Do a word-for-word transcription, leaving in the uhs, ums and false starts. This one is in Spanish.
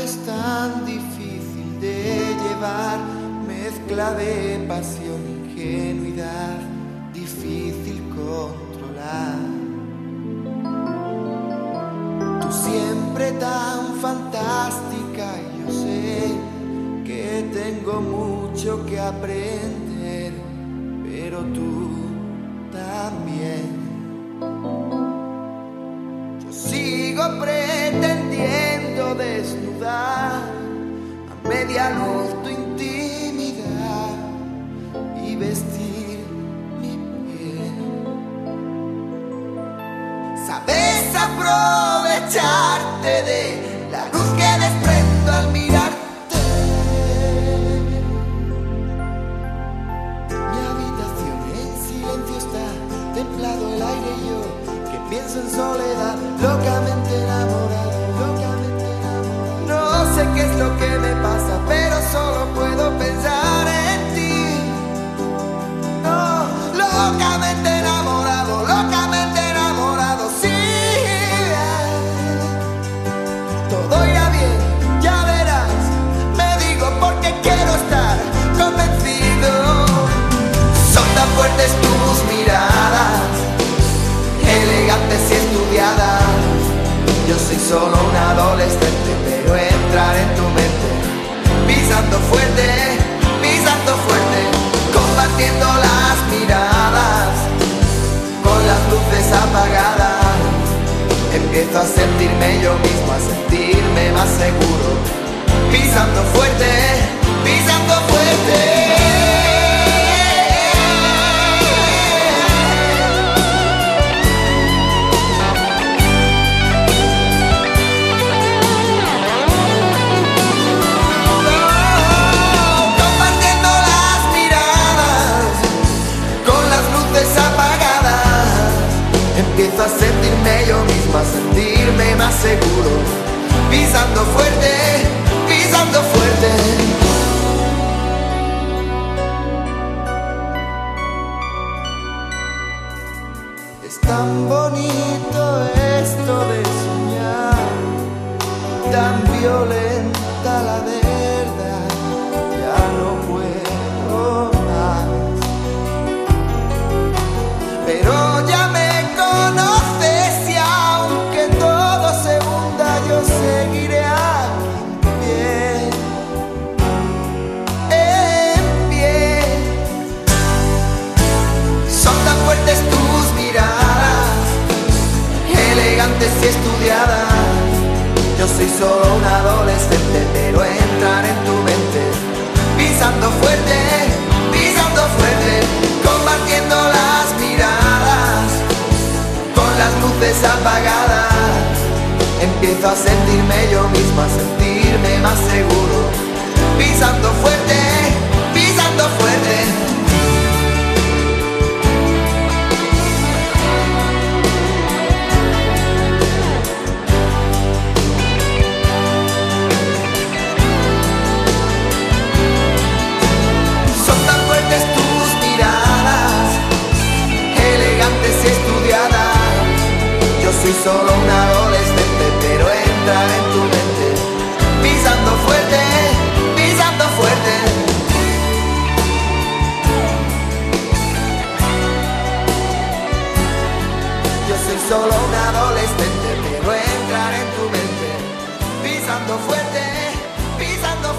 es tan difícil de llevar, mezcla de pasión, ingenuidad, difícil controlar. Tú siempre tan fantástica y yo sé que tengo mucho que aprender, pero tú también. Yo sigo pretendiendo desnudar a media luz tu intimidad y vestir mi piel. Sabes aprovecharte de la luz que desprendo al mirarte. Mi habitación en silencio está, templado el aire y yo que pienso en soledad, locamente enamorado, locamente enamorado. No sé qué es lo que me pasa, pero solo puedo pensar en ti. No, locamente enamorado, locamente enamorado, sí. Todo irá bien, ya verás, me digo porque quiero estar convencido. Son tan fuertes tus miradas, elegantes y estudiadas. Yo soy solo un adolescente, pero entrar en tu mente, pisando fuerte, pisando fuerte, compartiendo las miradas, con las luces apagadas. Empiezo a sentirme yo mismo, a sentirme más seguro, pisando fuerte, pisando fuerte. Empiezo a sentirme yo mismo, a sentirme más seguro, pisando fuerte, pisando fuerte. Es tan bonito esto de soñar, tan violenta la verdad, ya no puedo más. Pero ya me conoces y aunque todo se hunda, yo seguiré aquí en pie, en pie. Son tan fuertes tus miradas, elegantes y estudiadas. Yo soy solo un adolescente, pero entrar en tu mente, pisando fuerte, pisando fuerte, compartiendo las miradas, con las luces apagadas. Empiezo a sentirme yo mismo, a sentirme más seguro, pisando fuerte, pisando fuerte. Son tan fuertes tus miradas, elegantes y estudiadas. Yo soy solo un adolescente, pero entrar en tu mente, pisando fuerte, pisando fuerte. Yo soy solo un adolescente, pero entrar en tu mente, pisando fuerte, pisando